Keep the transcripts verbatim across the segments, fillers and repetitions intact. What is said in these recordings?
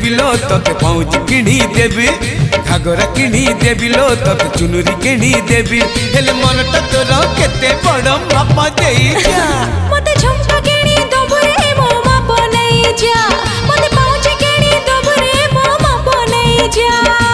देवी लो तोते पाउच किणी देवी घागरा किणी देवी लो तोते चुनुरी किणी देवी हेले मनटा तोर केते बड़ माप देई जा मते झुमका किणी दबु रे मो माप नहीं जा मते पाउच किणी दबु रे मो माप नहीं जा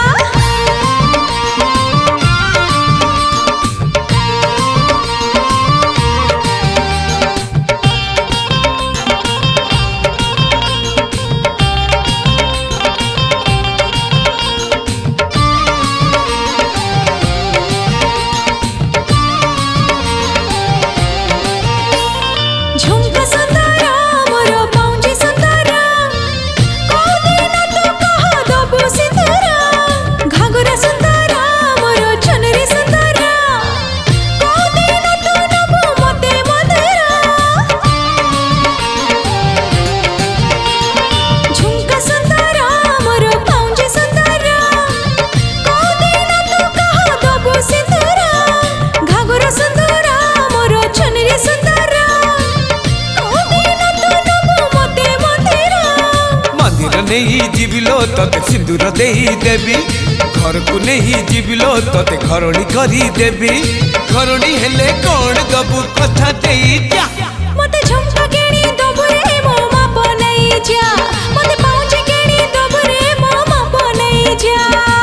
नहीं जीविलो तोते सिंदूर देई देवी घर को नहीं जीविलो तोते घरणी करी देवी घरणी हेले कौन दबु कथा देई जा मते झुमका किणी दबु रे मो माप नहीं जा मते पाउच किणी दबु रे मो माप नहीं जा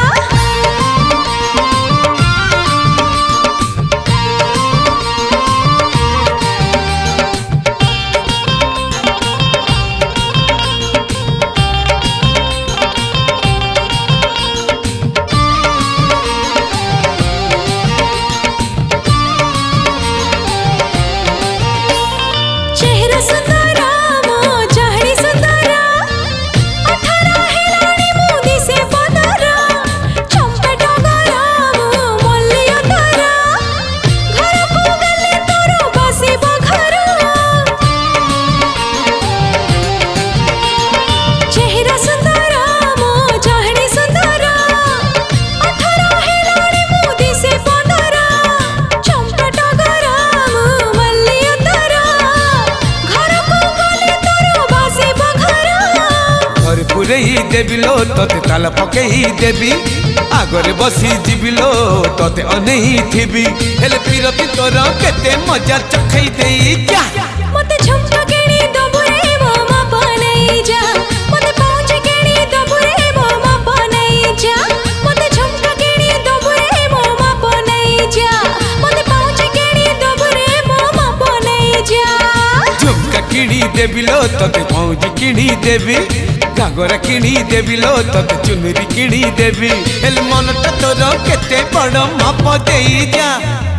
देवी लो तोते ताला पकई देवी आगरे बसी जीवी लो तोते अनेही थिबी हेले पिरती तोर केते मजा चखई देई जा मते झुमका किणी दबु रे मो माप नहीं जा मते पाउच किणी दबु रे मो माप नहीं जा मते झुमका किणी दबु रे मो माप नहीं जा मते पाउच किणी दबु रे मो माप नहीं जा झुमका किणी देवी लो तोते पाउच किणी देवी घागरा किणी देवी लो तोते चुनरी किणी देवी हेले मनटा तोर केते बड़ माप देई जा।